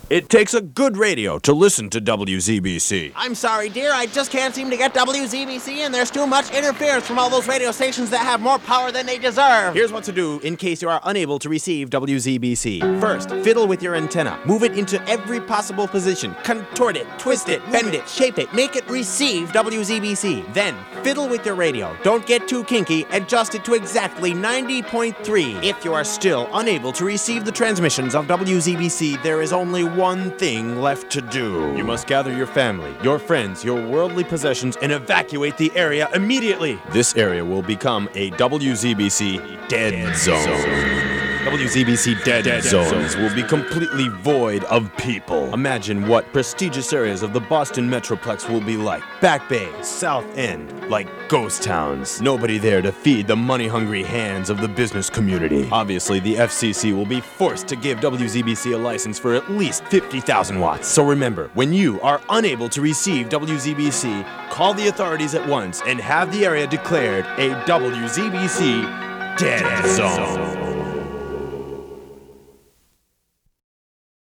It takes a good radio to listen to WZBC. I'm sorry, dear, I just can't seem to get WZBC, and there's too much interference from all those radio stations that have more power than they deserve. Here's what to do in case you are unable to receive WZBC. First, fiddle with your antenna. Move it into every possible position. Contort it, twist it, bend it, shape it, make it receive WZBC. Then, fiddle with your radio. Don't get too kinky. Adjust it to exactly 90.3. If you are still unable to receive the transmissions of WZBC, there is only one thing left to do. You must gather your family, your friends, your worldly possessions, and evacuate the area immediately. This area will become a WZBC dead zone. WZBC dead zones will be completely void of people. Imagine what prestigious areas of the Boston Metroplex will be like. Back Bay, South End, like ghost towns. Nobody there to feed the money-hungry hands of the business community. Obviously, the FCC will be forced to give WZBC a license for at least 50,000 watts. So remember, when you are unable to receive WZBC, call the authorities at once and have the area declared a WZBC dead zone.